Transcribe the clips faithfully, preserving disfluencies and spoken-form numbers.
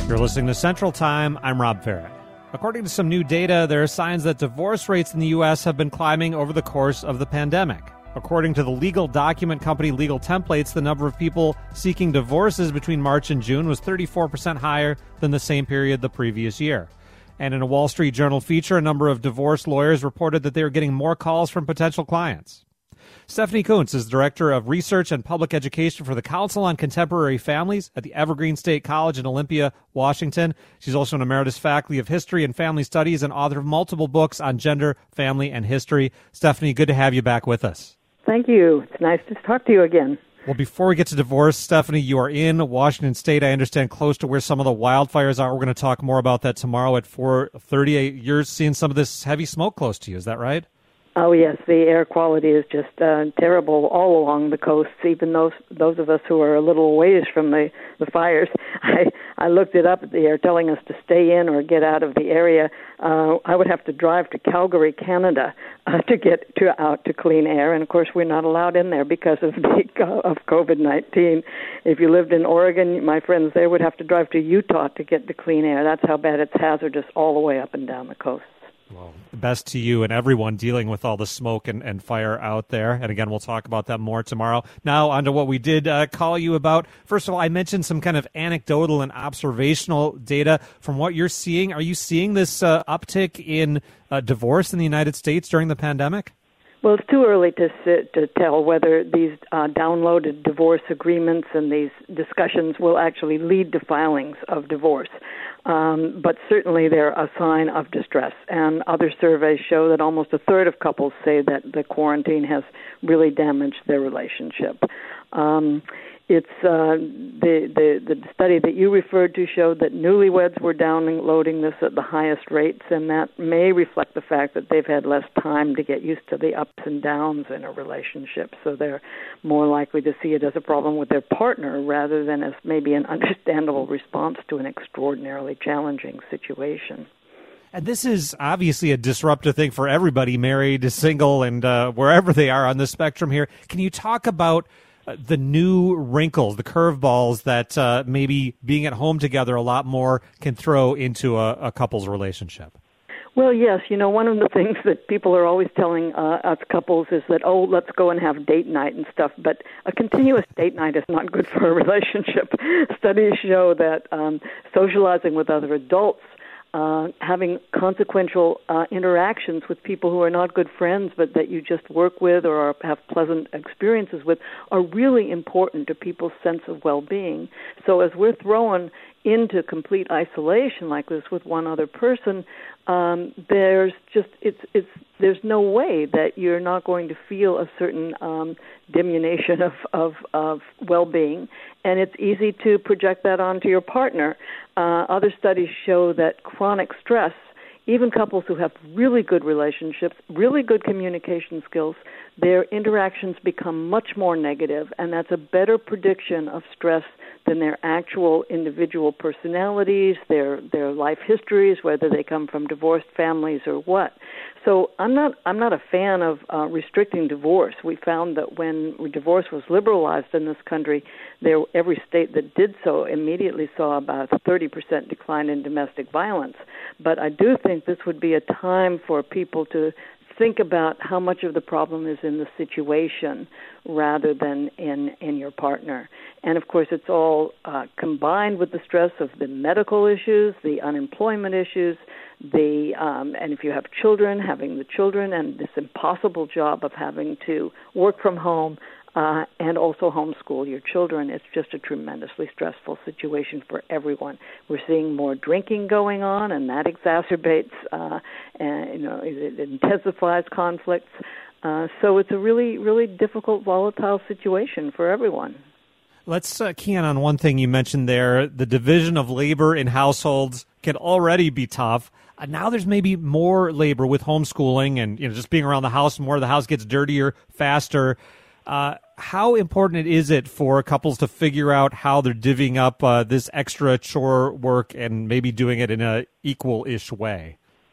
You're listening to Central Time. I'm Rob Farrett. According to some new data, there are signs that divorce rates in the U S have been climbing over the course of the pandemic. According to the legal document company Legal Templates, the number of people seeking divorces between March and June was thirty-four percent higher than the same period the previous year. And in a Wall Street Journal feature, a number of divorce lawyers reported that they were getting more calls from potential clients. Stephanie Kuntz is Director of Research and Public Education for the Council on Contemporary Families at the Evergreen State College in Olympia, Washington. She's also an emeritus faculty of history and family studies and author of multiple books on gender, family, and history. Stephanie, good to have you back with us. Thank you. It's nice to talk to you again. Well, before we get to divorce, Stephanie, you are in Washington State, I understand, close to where some of the wildfires are. We're going to talk more about that tomorrow at four thirty. You're seeing some of this heavy smoke close to you. Is that right? Oh, yes. The air quality is just uh, terrible all along the coasts, even those those of us who are a little ways from the, the fires. I, I looked it up. They are telling us to stay in or get out of the area. Uh, I would have to drive to Calgary, Canada, uh, to get to out to clean air. And, of course, we're not allowed in there because of the, of covid nineteen. If you lived in Oregon, my friends there would have to drive to Utah to get to clean air. That's how bad it's hazardous all the way up and down the coast. Well, best to you and everyone dealing with all the smoke and, and fire out there. And again, we'll talk about that more tomorrow. Now, on to what we did uh, call you about. First of all, I mentioned some kind of anecdotal and observational data from what you're seeing. Are you seeing this uh, uptick in uh, divorce in the United States during the pandemic? Well, it's too early to sit, to tell whether these uh, downloaded divorce agreements and these discussions will actually lead to filings of divorce. Um, but certainly they're a sign of distress. And other surveys show that almost a third of couples say that the quarantine has really damaged their relationship. Um, it's uh, the, the the study that you referred to showed that newlyweds were downloading this at the highest rates, and that may reflect the fact that they've had less time to get used to the ups and downs in a relationship, so they're more likely to see it as a problem with their partner rather than as maybe an understandable response to an extraordinarily challenging situation. And this is obviously a disruptive thing for everybody, married, single, and uh, wherever they are on the spectrum here. Can you talk about uh, the new wrinkles, the curveballs that uh, maybe being at home together a lot more can throw into a, a couple's relationship? Well, yes. You know, one of the things that people are always telling uh, us couples is that, oh, let's go and have date night and stuff. But a continuous date night is not good for a relationship. Studies show that um, socializing with other adults, Uh, having consequential uh, interactions with people who are not good friends but that you just work with or are, have pleasant experiences with are really important to people's sense of well-being. So as we're thrown into complete isolation like this with one other person, um, there's just it's it's there's no way that you're not going to feel a certain um, diminution of, of, of well-being, and it's easy to project that onto your partner. Uh, other studies show that chronic stress, even couples who have really good relationships, really good communication skills, their interactions become much more negative, and that's a better prediction of stress than their actual individual personalities, their their life histories, whether they come from divorced families or what. So I'm not I'm not a fan of uh, restricting divorce. We found that when divorce was liberalized in this country, there every state that did so immediately saw about a thirty percent decline in domestic violence. But I do think this would be a time for people to think about how much of the problem is in the situation rather than in, in your partner. And, of course, it's all uh, combined with the stress of the medical issues, the unemployment issues, the um, and if you have children, having the children, and this impossible job of having to work from home uh, and also homeschool your children. It's just a tremendously stressful situation for everyone. We're seeing more drinking going on, and that exacerbates, uh, and, you know, it, it intensifies conflicts. Uh, so it's a really, really difficult, volatile situation for everyone. Let's uh, key in on one thing you mentioned there. The division of labor in households can already be tough. Uh, now there's maybe more labor with homeschooling and, you know, just being around the house more. The house gets dirtier faster. Uh, how important is it for couples to figure out how they're divvying up uh, this extra chore work and maybe doing it in a equal-ish way?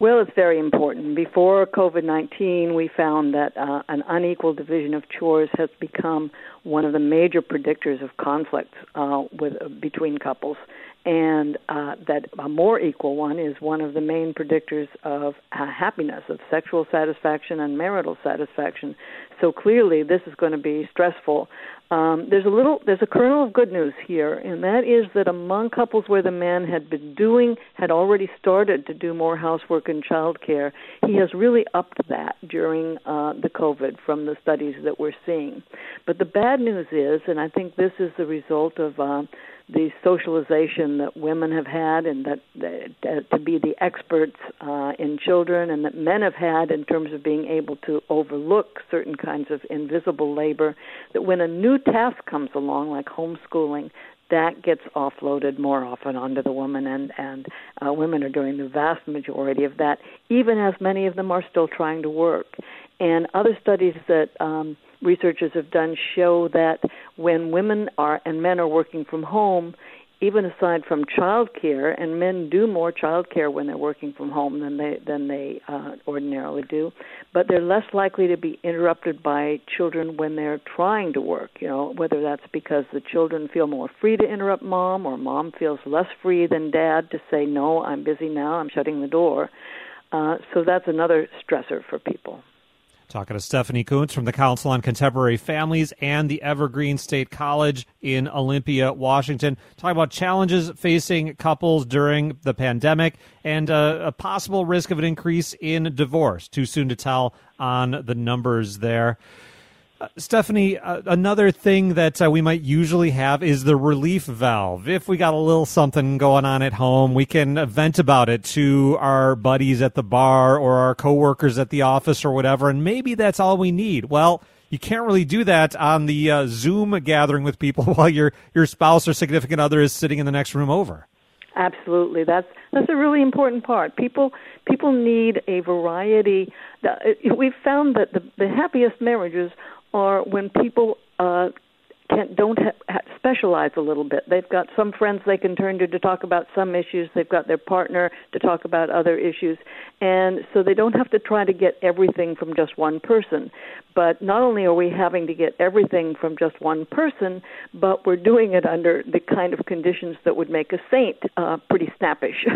Well, it's very important. Before COVID nineteen, we found that uh, an unequal division of chores has become one of the major predictors of conflicts uh, with uh, between couples, and uh, that a more equal one is one of the main predictors of uh, happiness, of sexual satisfaction and marital satisfaction. So clearly, this is going to be stressful. Um, there's a little, there's a kernel of good news here, and that is that among couples where the man had been doing, had already started to do more housework and child care, he has really upped that during uh, the COVID from the studies that we're seeing. But the bad news is, and I think this is the result of uh, the socialization that women have had, and that, that to be the experts uh, in children, and that men have had in terms of being able to overlook certain kinds of invisible labor, that when a new task comes along, like homeschooling, that gets offloaded more often onto the woman, and, and uh, women are doing the vast majority of that, even as many of them are still trying to work. And other studies that um, researchers have done show that when women are and men are working from home, even aside from child care, and men do more child care when they're working from home than they than they uh, ordinarily do, but they're less likely to be interrupted by children when they're trying to work, you know, whether that's because the children feel more free to interrupt mom, or mom feels less free than dad to say, no, I'm busy now, I'm shutting the door. Uh, so that's another stressor for people. Talking to Stephanie Coontz from the Council on Contemporary Families and the Evergreen State College in Olympia, Washington. Talking about challenges facing couples during the pandemic and uh, a possible risk of an increase in divorce. Too soon to tell on the numbers there. Uh, Stephanie, uh, another thing that uh, we might usually have is the relief valve. If we got a little something going on at home, we can vent about it to our buddies at the bar or our coworkers at the office or whatever, and maybe that's all we need. Well, you can't really do that on the uh, Zoom gathering with people while your your spouse or significant other is sitting in the next room over. Absolutely, that's that's a really important part. People people need a variety. We've found that the, the happiest marriages are when people uh, can, don't ha- ha- specialize a little bit. They've got some friends they can turn to to talk about some issues. They've got their partner to talk about other issues. And so they don't have to try to get everything from just one person. But not only are we having to get everything from just one person, but we're doing it under the kind of conditions that would make a saint uh, pretty snappish.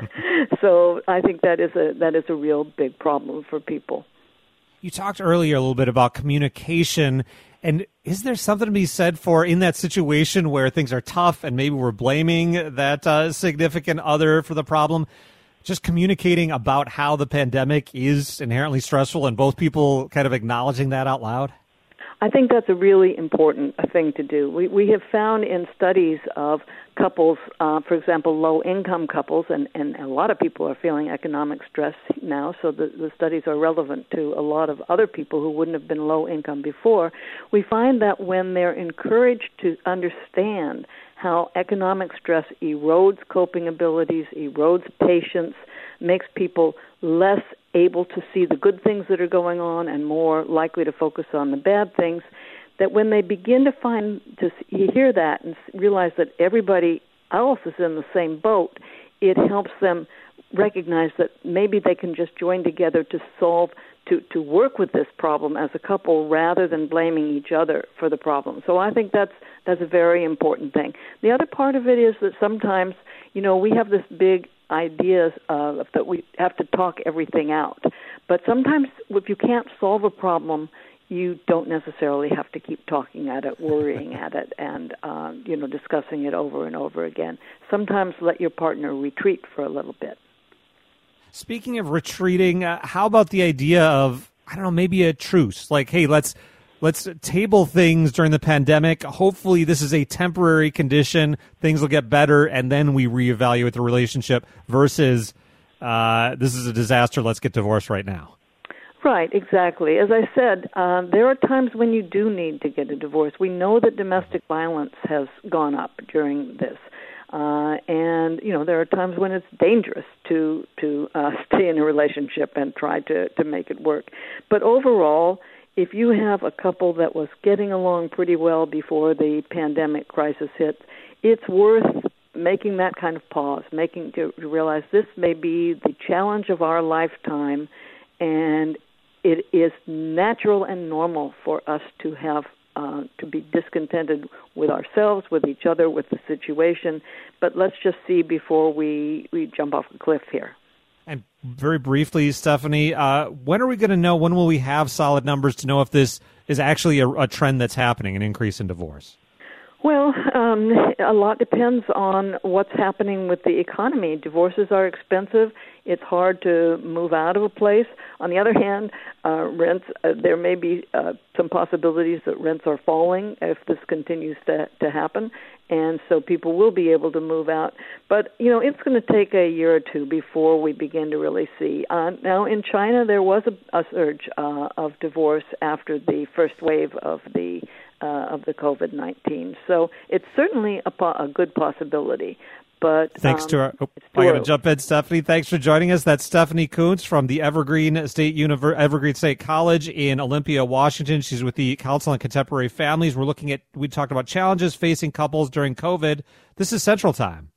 So I think that is a that is a real big problem for people. You talked earlier a little bit about communication, and is there something to be said for in that situation where things are tough and maybe we're blaming that uh, significant other for the problem, just communicating about how the pandemic is inherently stressful and both people kind of acknowledging that out loud? I think that's a really important thing to do. We we have found in studies of couples, uh, for example, low-income couples, and, and a lot of people are feeling economic stress now, so the, the studies are relevant to a lot of other people who wouldn't have been low-income before. We find that when they're encouraged to understand how economic stress erodes coping abilities, erodes patience, makes people less able to see the good things that are going on and more likely to focus on the bad things, that when they begin to find, to hear that and realize that everybody else is in the same boat, it helps them recognize that maybe they can just join together to solve, to, to work with this problem as a couple rather than blaming each other for the problem. So I think that's that's a very important thing. The other part of it is that sometimes, you know, we have this big ideas of that we have to talk everything out. But sometimes if you can't solve a problem, you don't necessarily have to keep talking at it, worrying at it, and uh, you know, discussing it over and over again. Sometimes let your partner retreat for a little bit. Speaking of retreating, uh, how about the idea of, I don't know, maybe a truce? Like, hey, let's let's table things during the pandemic. Hopefully this is a temporary condition. Things will get better, and then we reevaluate the relationship versus uh, this is a disaster. Let's get divorced right now. Right, exactly. As I said, uh, there are times when you do need to get a divorce. We know that domestic violence has gone up during this. Uh, and, you know, there are times when it's dangerous to to uh, stay in a relationship and try to, to make it work. But overall, if you have a couple that was getting along pretty well before the pandemic crisis hit, it's worth making that kind of pause, making to realize this may be the challenge of our lifetime, and it is natural and normal for us to have uh, to be discontented with ourselves, with each other, with the situation. But let's just see before we, we jump off a cliff here. And very briefly, Stephanie, uh, when are we going to know, when will we have solid numbers to know if this is actually a, a trend that's happening, an increase in divorce? Well, um, a lot depends on what's happening with the economy. Divorces are expensive. It's hard to move out of a place. On the other hand, uh, rents, uh, there may be uh, some possibilities that rents are falling if this continues to, to happen, and so people will be able to move out. But, you know, it's going to take a year or two before we begin to really see. Uh, now, in China, there was a, a surge uh, of divorce after the first wave of the Uh, of the covid nineteen. So it's certainly a, po- a good possibility. But Thanks um, to our... Oh, I got to jump in, Stephanie. Thanks for joining us. That's Stephanie Coontz from the Evergreen State Univer- Evergreen State College in Olympia, Washington. She's with the Council on Contemporary Families. We're looking at... We talked about challenges facing couples during COVID. This is Central Time.